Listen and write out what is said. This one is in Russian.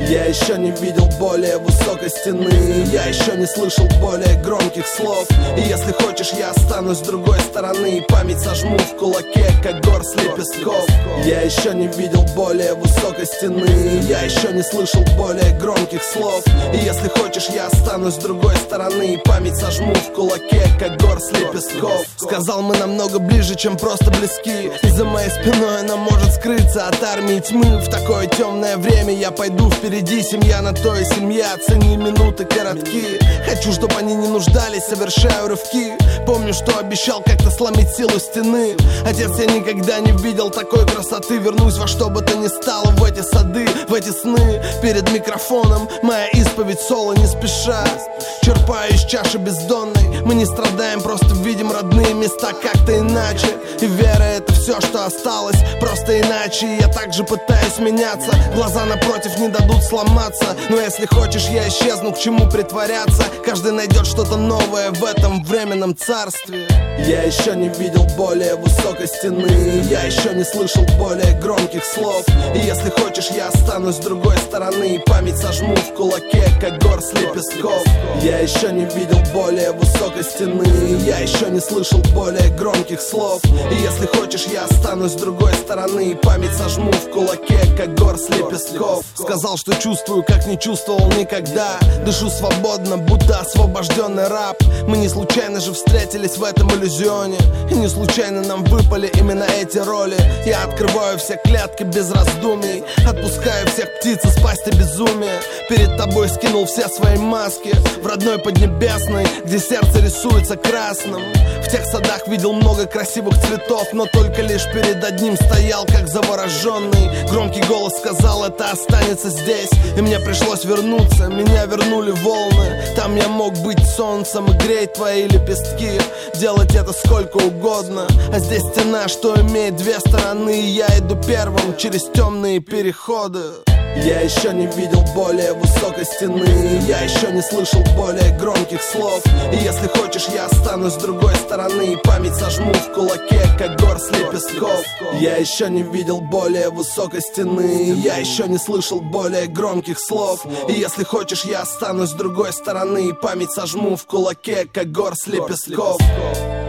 Я еще не видел более высокой стены, я еще не слышал более громких слов. И если хочешь, я останусь с другой стороны, память сожму в кулаке, как горсть лепестков. Я еще не видел более высокой стены, я еще не слышал более громких слов. И если хочешь, я останусь с другой стороны, память сожму в кулаке, как горсть лепестков. Сказал, мы намного ближе, чем просто близки, и за моей спиной она может скрыться от армии тьмы. В такое темное время я пойду впереди, семья на то и семья, цени минуты коротки. Хочу, чтобы они не нуждались, совершаю рывки. Помню, что обещал как-то сломить силу стены. Отец, я никогда не видел такой красоты. Вернусь во что бы то ни стало, в эти сады, в эти сны. Перед микрофоном моя исповедь соло не спеша. Черпаю из чаши бездонной. Мы не страдаем, просто видим родные места как-то иначе. И вера — это все, что осталось, просто иначе. И я также пытаюсь меняться. Глаза напротив не дадут сломаться. Но если хочешь, я исчезну, к чему притворяться. Каждый найдет что-то новое в этом временном царстве. Я еще не видел более высокой стены, я еще не слышал более громких слов. И если хочешь, я останусь с другой стороны, память сожму в кулаке, как горсть лепестков. Я еще не видел более высокой стены, я еще не слышал более громких слов. И если хочешь, я останусь с другой стороны, память сожму в кулаке, как горсть лепестков. Сказал, что чувствую, как не чувствовал никогда. Дышу свободно, будто освобожденный раб. Мы не случайно же встретились в этом иллюзионе, и не случайно нам выпали именно эти роли. Я открываю все клетки без раздумий, отпускаю всех птиц из пасти безумия. Перед тобой скинул все свои маски, в родной Поднебесной, где сердце рисуется красным. В тех садах видел много красивых цветов, но только лишь перед одним стоял, как завороженный. Громкий голос сказал, это останется здесь. И мне пришлось вернуться, меня вернули волны. Там я мог быть солнцем и греть твои лепестки, делать это сколько угодно. А здесь стена, что имеет две стороны, и я иду первым через темные переходы. Я еще не видел более высокой стены, я еще не слышал более громких слов. И если хочешь, я останусь с другой стороны, память сожму в кулаке, как горсть лепестков. Я еще не видел более высокой стены, я еще не слышал более громких слов. И если хочешь, я останусь с другой стороны, память сожму в кулаке, как горсть лепестков.